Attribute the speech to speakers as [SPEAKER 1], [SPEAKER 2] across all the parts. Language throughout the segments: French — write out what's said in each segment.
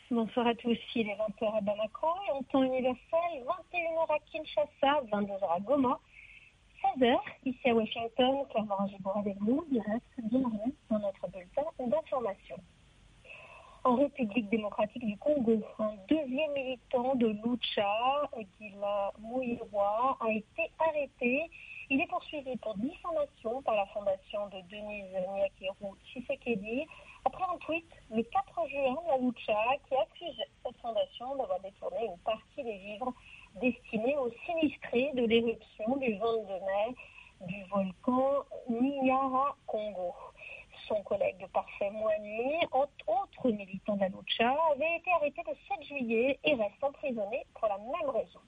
[SPEAKER 1] Bonsoir à tous. Il est 20h à Bamako et en temps universel, 21h à Kinshasa, 22h à Goma, 16h ici à Washington. Clairement Rajibour avec vous, direct, bienvenue dans notre bulletin d'information. En République démocratique du Congo, un deuxième militant de Lucha, Gila Muirwa, a été arrêté. Il est poursuivi pour diffamation par la fondation de Denise Nyakeru Tshisekedi après un tweet le 4 juin de la Lucha qui accuse cette fondation d'avoir détourné une partie des vivres destinés aux sinistrés de l'éruption du 22 mai du volcan Nyiragongo. Son collègue Parfait Moigny, entre autres militants de la Lucha, avait été arrêté le 7 juillet et reste emprisonné pour la même raison.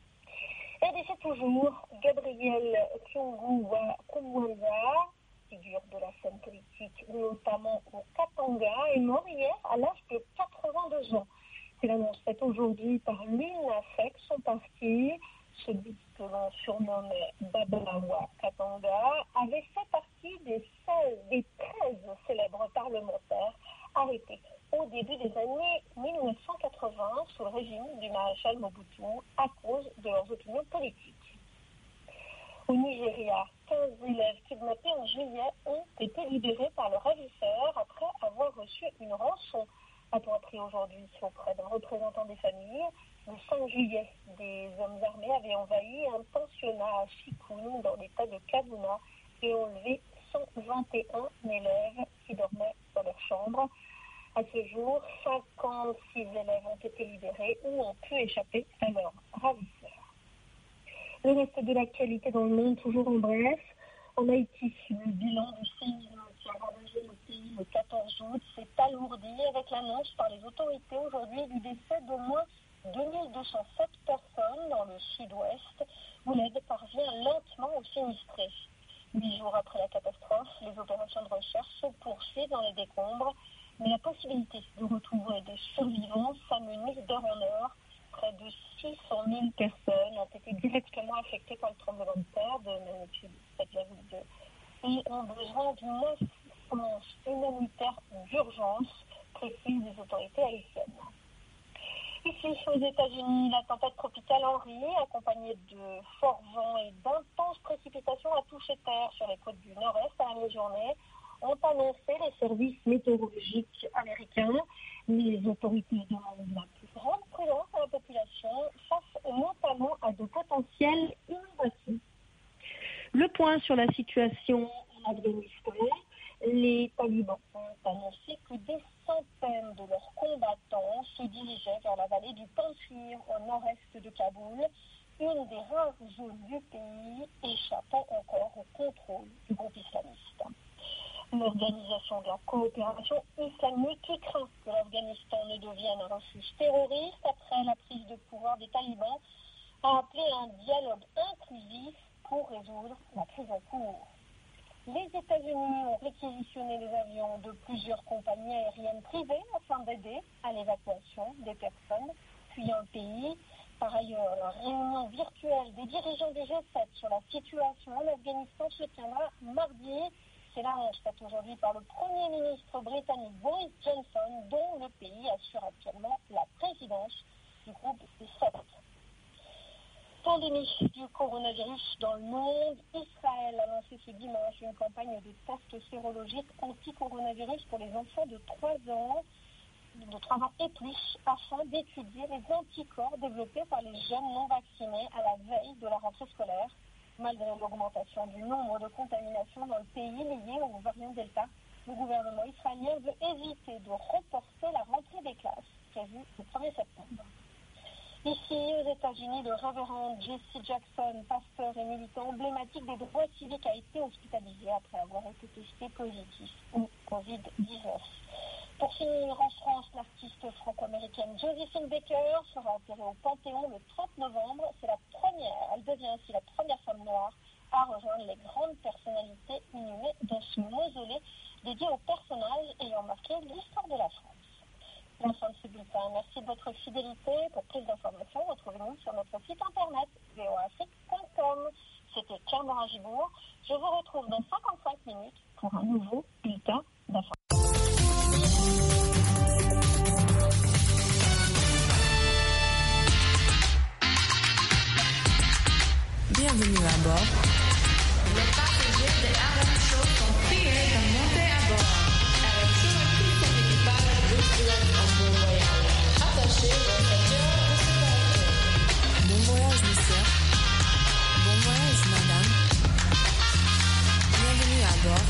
[SPEAKER 1] RDC toujours, Gabriel Kyungu-Kumwanza, figure de la scène politique, notamment au Katanga, est mort hier à l'âge de 82 ans. C'est l'annonce faite aujourd'hui par l'UNAFEC, son parti. Celui que l'on surnomme Babalawa Katanga avait fait partie des 13 célèbres parlementaires arrêtés au début des années 1980 sous le régime du maréchal Mobutu à cause de leurs opinions politiques. Au Nigeria, 15 élèves kidnappés en juillet ont été libérés par le ravisseur après avoir reçu une rançon, a-t-on appris aujourd'hui auprès d'un représentant des familles. Le 5 juillet, des hommes armés avaient envahi un pensionnat à Chikoun dans l'état de Kaduna et enlevé 121 élèves qui dormaient dans leur chambre. À ce jour, 56 élèves ont été libérés ou ont pu échapper à leur ravisseurs. Le reste de l'actualité dans le monde, toujours en bref. En Haïti, le bilan du séisme qui a ravagé le pays le 14 août s'est alourdi avec l'annonce par les autorités aujourd'hui du décès d'au moins 2207 personnes dans le sud-ouest, où l'aide parvient lentement aux sinistrés. 8 jours après la catastrophe, les opérations de recherche se poursuivent dans les décombres, mais la possibilité de retrouver des survivants s'amenuise d'heure en heure. Près de 600 000 personnes ont été directement affectées par le tremblement de terre de magnitude 7,2 et ont besoin d'une assistance humanitaire d'urgence, précisent les autorités haïtiennes. Ici, aux États-Unis, la tempête tropicale Henri, accompagnée de forts vents et d'intenses précipitations, a touché terre sur les côtes du nord-est à la mi-journée, ont annoncé les services météorologiques américains. Les autorités demandent la plus grande prudence à la population face notamment à de potentielles inondations. Le point sur la situation en Afghanistan. Les talibans ont annoncé que des centaines de leurs combattants se dirigeaient vers la vallée du Panjshir au nord-est de Kaboul, une des rares zones du pays échappant encore au contrôle du groupe islamiste. L'Organisation de la coopération islamique qui craint que l'Afghanistan ne devienne un refuge terroriste après la prise de pouvoir des talibans a appelé un dialogue inclusif pour résoudre la crise en cours. Les États-Unis ont réquisitionné les avions de plusieurs compagnies aériennes privées afin d'aider à l'évacuation des personnes fuyant le pays. Par ailleurs, la réunion virtuelle des dirigeants du G7 sur la situation en Afghanistan se tiendra mardi. C'est l'annonce faite aujourd'hui par le Premier ministre britannique Boris Johnson, dont le pays assure actuellement la présidence du groupe des 7. Pandémie du coronavirus dans le monde. Israël a lancé ce dimanche une campagne de tests sérologiques anti-coronavirus pour les enfants de 3 ans et plus, afin d'étudier les anticorps développés par les jeunes non vaccinés à la veille de la rentrée scolaire. Malgré l'augmentation du nombre de contaminations dans le pays liées au variant Delta, le gouvernement israélien veut éviter de reporter la rentrée des classes, prévue le 1er septembre. Ici, aux États-Unis, le révérend Jesse Jackson, pasteur et militant emblématique des droits civiques, a été hospitalisé après avoir été testé positif au Covid-19. Pour finir, en France, l'artiste franco-américaine Joséphine Baker sera enterrée au Panthéon le 30 novembre. Elle devient ainsi la première femme noire à rejoindre les grandes personnalités inhumées dans ce mausolée dédié aux personnages ayant marqué l'histoire de la France. C'est la fin de ce bulletin. Merci de votre fidélité. Pour plus d'informations, retrouvez-nous sur notre site internet voafrique.com. C'était Claire Morin-Gibourg. Je vous retrouve dans 55 minutes pour un nouveau bulletin d'informations.
[SPEAKER 2] Bienvenue à bord.
[SPEAKER 3] Les passagers de RM Show sont priés de monter à bord. RM Show et tout son équipage vous souhaitent un bon voyage. Attachez vos ceintures de sécurité.
[SPEAKER 2] Bon voyage, monsieur. Bon voyage, madame. Bienvenue à bord.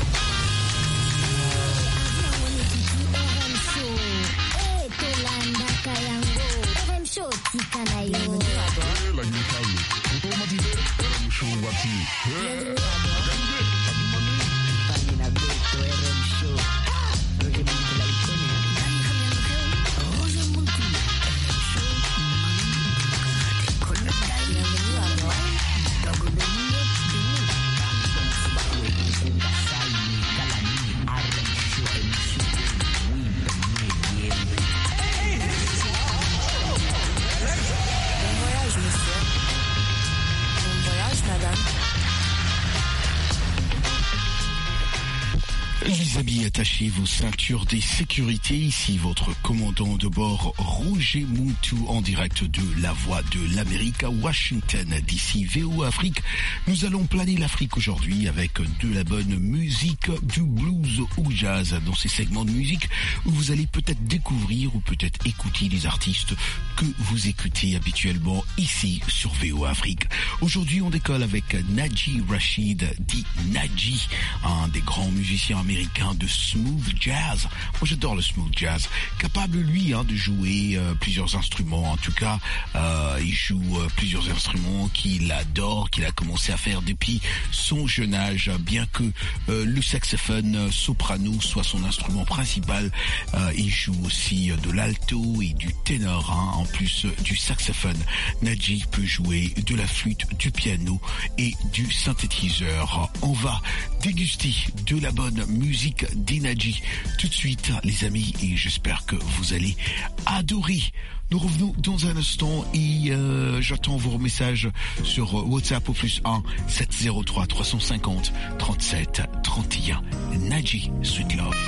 [SPEAKER 2] Bienvenue à bord.
[SPEAKER 4] Les amis, attachez vos ceintures de sécurité. Ici votre commandant de bord Roger Muntu en direct de la Voix de l'Amérique à Washington. D'ici VO Afrique, nous allons planer l'Afrique aujourd'hui avec de la bonne musique, du blues ou jazz dans ces segments de musique où vous allez peut-être découvrir ou peut-être écouter des artistes que vous écoutez habituellement ici sur VO Afrique. Aujourd'hui, on décolle avec Naji Rashid, dit Naji, un des grands musiciens américains de smooth jazz. Moi j'adore le smooth jazz, capable lui de jouer plusieurs instruments. En tout cas il joue plusieurs instruments qu'il adore, qu'il a commencé à faire depuis son jeune âge, bien que le saxophone soprano soit son instrument principal. Il joue aussi de l'alto et du ténor, en plus du saxophone. Naji peut jouer de la flûte, du piano et du synthétiseur. On va déguster de la bonne musique d'Naji tout de suite, les amis, et j'espère que vous allez adorer. Nous revenons dans un instant et j'attends vos messages sur WhatsApp au +1 703 350 37 31. Naji, Sweet Love.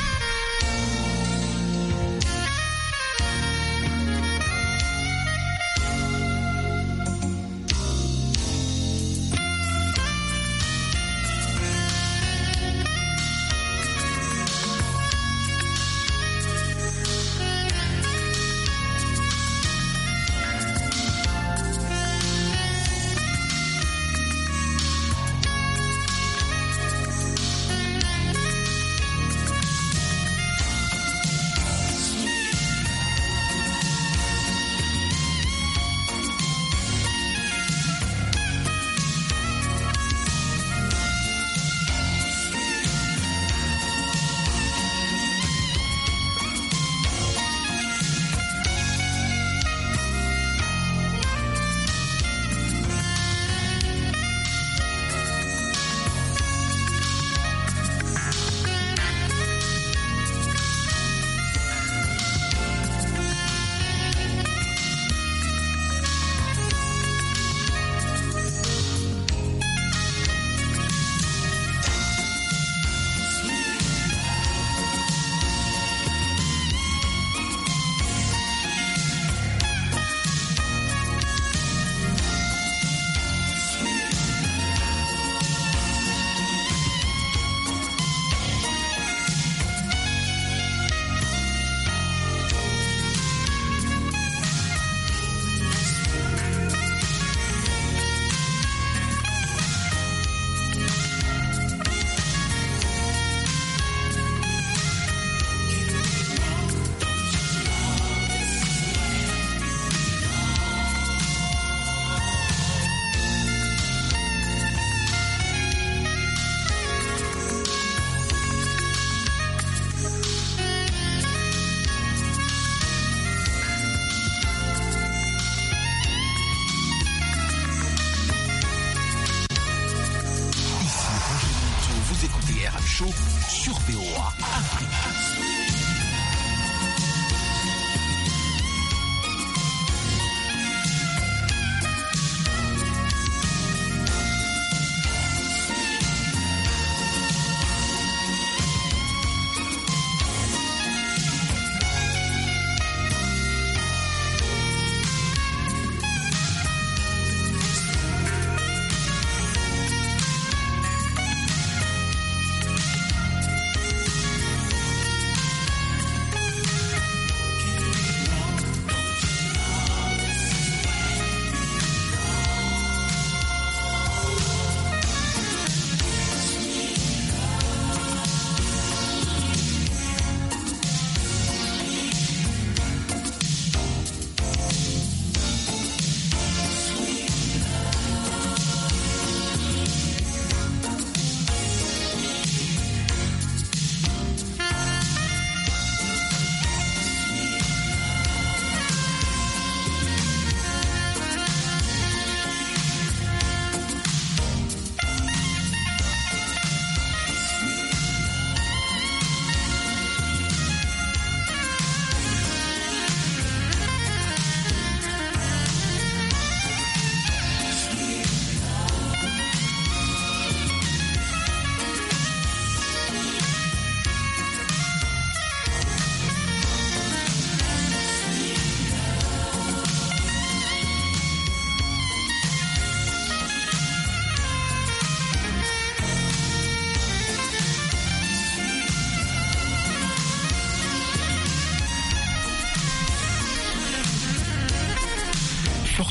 [SPEAKER 4] Show sur VOA Afrique.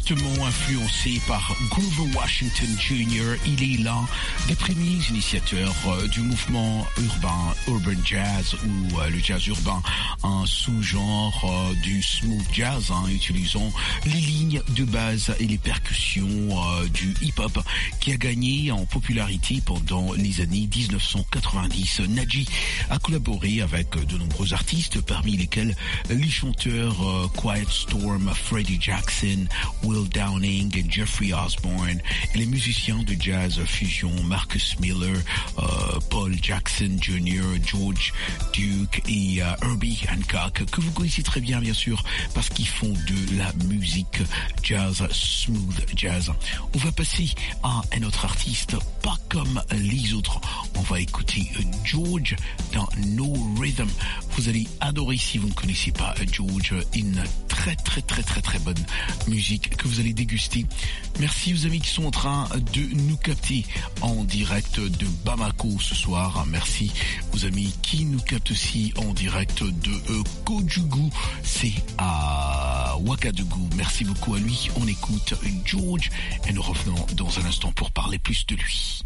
[SPEAKER 4] fortement influencé par Grover Washington Jr. Il est l'un des premiers initiateurs du mouvement urban jazz ou le jazz urbain, un sous-genre du smooth jazz, utilisant les lignes de base et les percussions du hip-hop, qui a gagné en popularité pendant les années 1990. Naji a collaboré avec de nombreux artistes, parmi lesquels les chanteurs Quiet Storm, Freddie Jackson, Will Downing et Jeffrey Osborne, et les musiciens de jazz fusion Marcus Miller, Paul Jackson Jr., George Duke et Herbie Hancock, que vous connaissez très bien sûr parce qu'ils font de la musique jazz, smooth jazz. On va passer à un autre artiste, pas comme les autres. On va écouter George dans No Rhythm. Vous allez adorer si vous ne connaissez pas George, une très bonne musique que vous allez déguster. Merci aux amis qui sont en train de nous capter en direct de Bamako ce soir. Merci aux amis qui nous captent aussi en direct de Kojugu, c'est à Ouagadougou. Merci beaucoup à lui. On écoute George et nous revenons dans un instant pour parler plus de lui.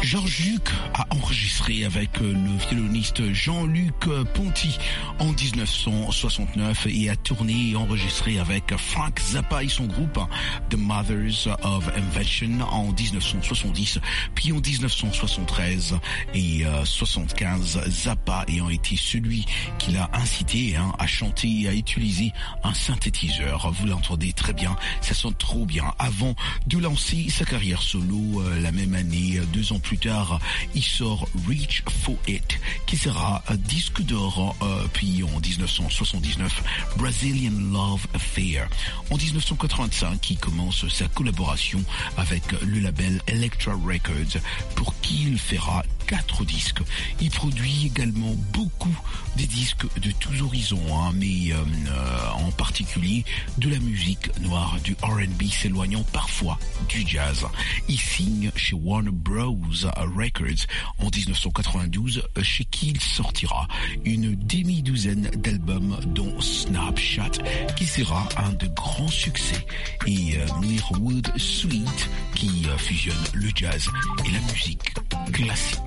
[SPEAKER 4] Georges Duc a enregistré avec le violoniste Jean-Luc Ponty en 1969 et a tourné et enregistré avec Frank Zappa et son groupe The Mothers of Invention en 1970, puis en 1973 et 75, Zappa ayant été celui qui l'a incité à chanter et à utiliser un synthétiseur. Vous l'entendez très bien, ça sonne trop bien. Avant de lancer sa carrière solo la même année, 2 ans plus tard, il sort Reach for It, qui sera disque d'or, puis en 1979, Brazilian Love Affair. En 1985, il commence sa collaboration avec le label Elektra Records, pour qui il fera 4 disques. Il produit également beaucoup des disques de tous horizons, mais en particulier de la musique noire, du R&B, s'éloignant parfois du jazz. Il signe chez Warner Bros. Records en 1992, chez qui il sortira une demi-douzaine d'albums, dont Snapshot, qui sera un de grands succès, et Mirwood Suite, qui fusionne le jazz et la musique classique.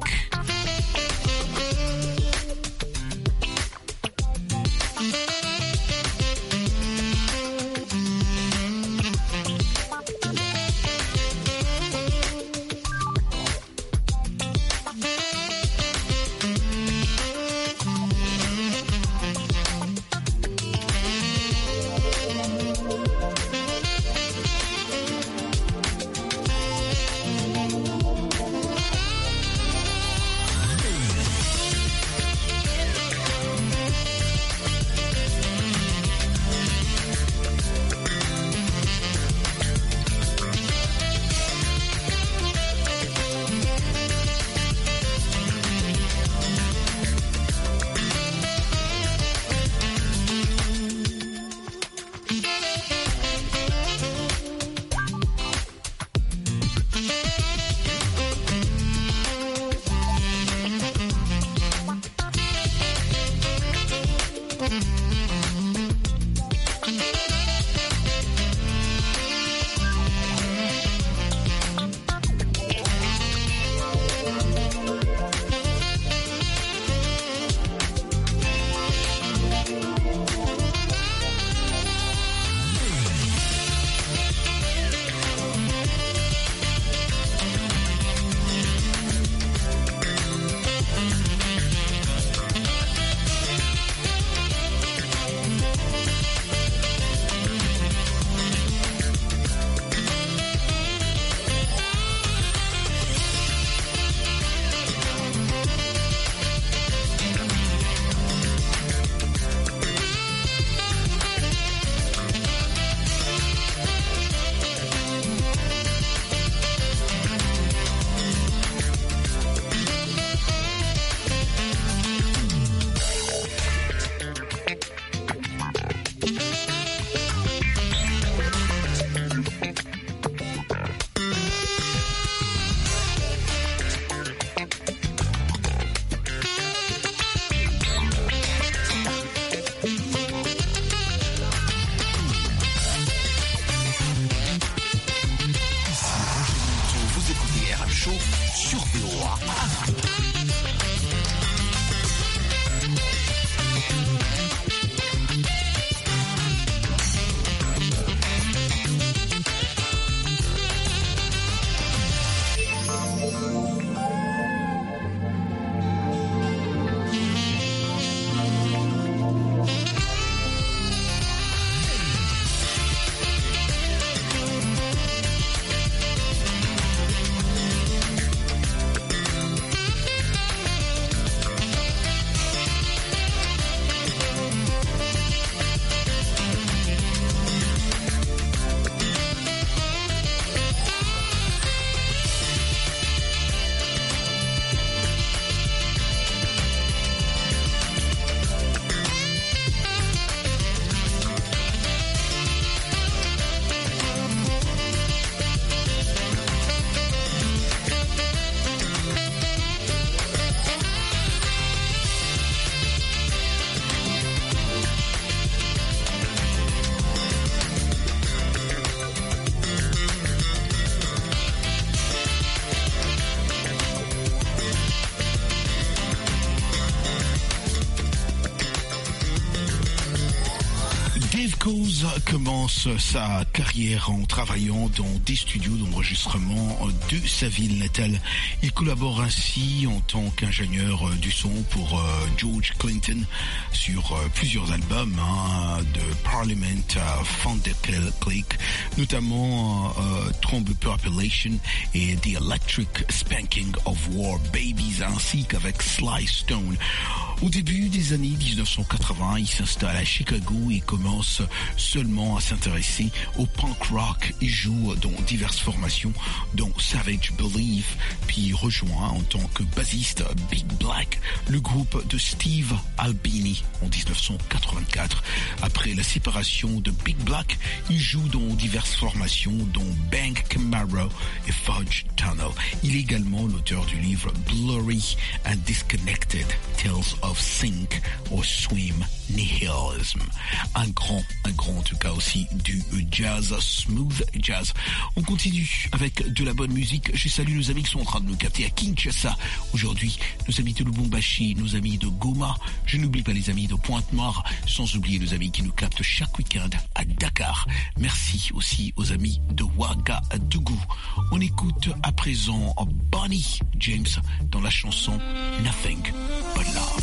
[SPEAKER 4] Coase commence sa carrière en travaillant dans des studios d'enregistrement de sa ville natale. Il collabore ainsi en tant qu'ingénieur du son pour George Clinton sur plusieurs albums de Parliament à Thunderclick, notamment Trombe Population et The Electric Spanking of War Babies, ainsi qu'avec Sly Stone. Au début des années 1980, il s'installe à Chicago et commence seulement à s'intéresser au punk rock. Il joue dans diverses formations, dont Savage Belief, puis rejoint en tant que bassiste Big Black, le groupe de Steve Albini en 1984. Après la séparation de Big Black, il joue dans diverses formations, dont Bank Camaro et Fudge Tunnel. Il est également l'auteur du livre Blurry and Disconnected, Tales of Sink or Swim Nihilism. Un grand en tout cas aussi du jazz, smooth jazz. On continue avec de la bonne musique. Je salue nos amis qui sont en train de nous capter à Kinshasa aujourd'hui, nos amis de Lubumbashi, nos amis de Goma. Je n'oublie pas les amis de Pointe-Noire, sans oublier nos amis qui nous captent chaque week-end à Dakar. Merci aussi aux amis de Ouagadougou. On écoute à présent Bonnie James dans la chanson Nothing But Love.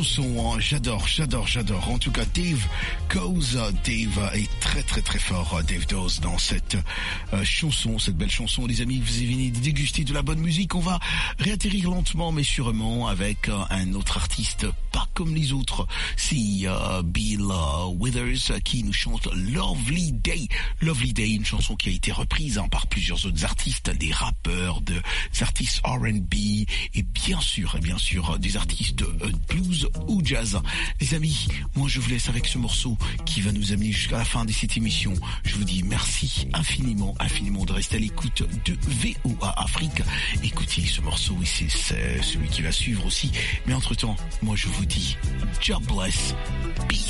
[SPEAKER 4] chanson, hein. J'adore. En tout cas, Dave Dawes est très fort, Dave Dawes, dans cette chanson, cette belle chanson. Les amis, vous venez de déguster de la bonne musique. On va réatterrir lentement mais sûrement avec un autre artiste, pas comme les autres. C'est Bill Withers qui nous chante Lovely Day. Lovely Day, une chanson qui a été reprise par plusieurs autres artistes, des rappeurs, des artistes R&B et bien sûr des artistes blues ou jazz. Les amis, moi je vous laisse avec ce morceau qui va nous amener jusqu'à la fin de cette émission. Je vous dis merci infiniment de rester à l'écoute de VOA Afrique. Écoutez ce morceau et c'est celui qui va suivre aussi. Mais entre-temps, moi je vous dis God bless, peace.